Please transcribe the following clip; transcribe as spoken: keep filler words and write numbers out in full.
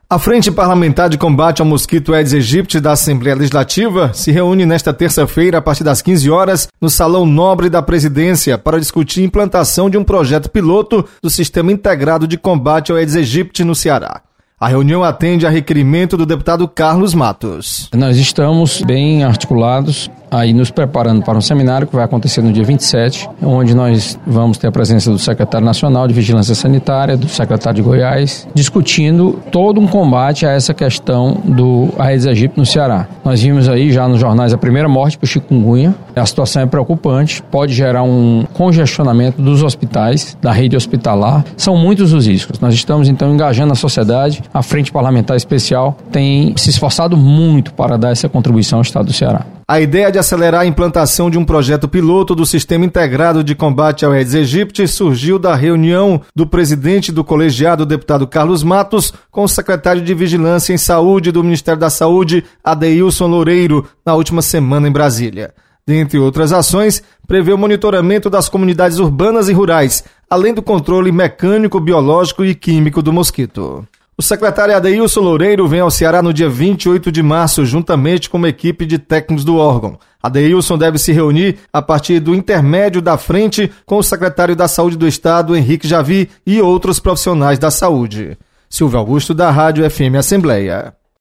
A Frente Parlamentar de Combate ao Mosquito Aedes aegypti da Assembleia Legislativa se reúne nesta terça-feira a partir das quinze horas no Salão Nobre da Presidência para discutir a implantação de um projeto piloto do Sistema Integrado de Combate ao Aedes aegypti no Ceará. A reunião atende a requerimento do deputado Carlos Matos. Nós estamos bem articulados, aí nos preparando para um seminário que vai acontecer no dia vinte e sete, onde nós vamos ter a presença do secretário nacional de Vigilância Sanitária, do secretário de Goiás, discutindo todo um combate a essa questão do Aedes aegypti no Ceará. Nós vimos aí já nos jornais a primeira morte por chikungunya. A situação é preocupante, pode gerar um congestionamento dos hospitais, da rede hospitalar. São muitos os riscos. Nós estamos então engajando a sociedade. A Frente Parlamentar Especial tem se esforçado muito para dar essa contribuição ao Estado do Ceará. A ideia de acelerar a implantação de um projeto piloto do Sistema Integrado de Combate ao Aedes aegypti surgiu da reunião do presidente do colegiado, deputado Carlos Matos, com o secretário de Vigilância em Saúde do Ministério da Saúde, Adeilson Loureiro, na última semana em Brasília. Dentre outras ações, prevê o monitoramento das comunidades urbanas e rurais, além do controle mecânico, biológico e químico do mosquito. O secretário Adeilson Loureiro vem ao Ceará no dia vinte e oito de março, juntamente com uma equipe de técnicos do órgão. Adeilson deve se reunir a partir do intermédio da frente com o secretário da Saúde do Estado, Henrique Javi, e outros profissionais da saúde. Silvio Augusto, da Rádio F M Assembleia.